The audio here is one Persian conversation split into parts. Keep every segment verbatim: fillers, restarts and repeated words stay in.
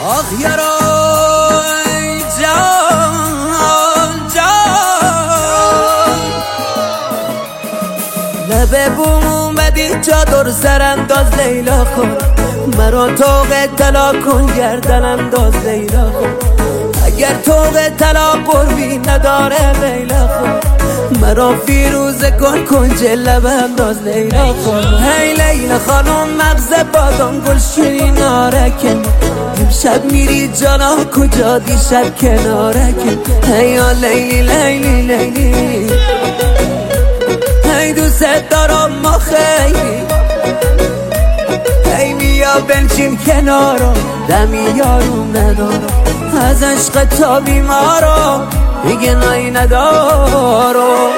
آخ یارا ای جان جان، لبه بوم اومدی چادر سر انداز لیلا کن، مرا توق طلا کن گردن انداز لیلا کن، اگر توق طلا قربی نداره لیلا کن، مرا فیروزه کن کنج لب انداز لیلا کن. هی لیلا خانم مغز بادام گل شیرین آرکن، امشب میری جانا کجا دیشب کنارکن. هی یا لیلی لیلی لیلی، هی دوست دارم ما خیلی، هی بیا بنشین کنارم دمی یارم ندارم، از عشق تا بیمارم دیگه نایی ندارم.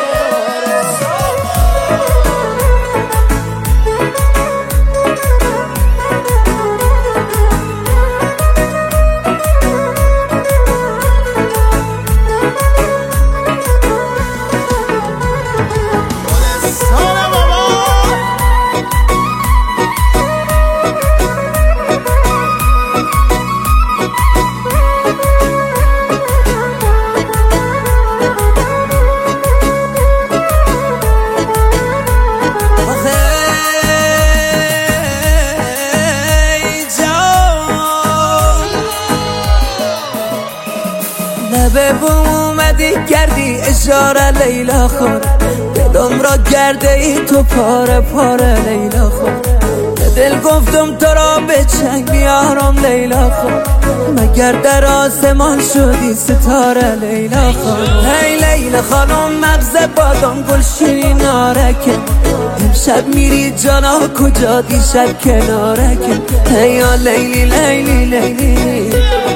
لبه بوم اومدی کردی اشاره لیلا خور، دلم را کرده ای تو پاره پاره لیلا خور، دل گفتم تو را به چنگ بیارم لیلا خور، مگر در آسمان شدی ستاره لیلا خور. هی لیلا خانم مغز بادام گل شیرین آرکن، امشب میری جانا کجا دیشب کنارکن. هی یا لیلی لیلی لیلی،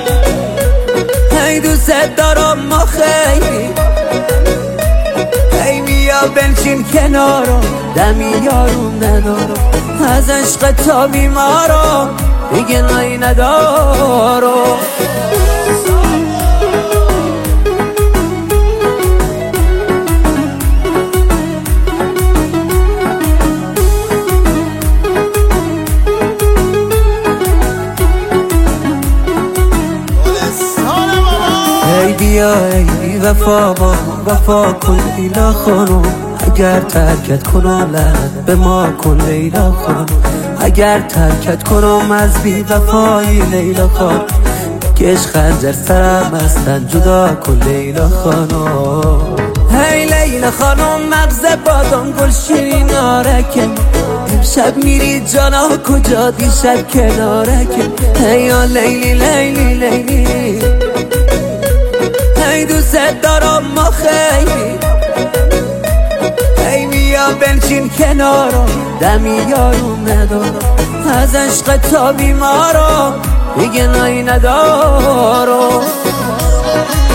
هی دوست دارم ما خیلی، هی بیا بنشین کنارم دمی یارم ندارم، از عشق تا بیمارم دیگه نایی ندارم. ای بیا ای بی وفا با وفا کن لیلا خانم، اگر ترکت کنم لعنت به ما کن لیلا خانم، اگر ترکت کنم از بی وفایی لیلا خانم، کش خنجر سرم هستن جدا کن لیلا خانم. هی لیلا خانم مغز بادام گل شیرین آرکن، امشب میری جانا کجا دیشب کنارکن. هی یا لیلی لیلی لیلی، هی دوست دارم ما خیلی، هی بیا بنشین کنارم دمی یارم ندارم، از عشق تا بیمارم دیگه نایی ندارم.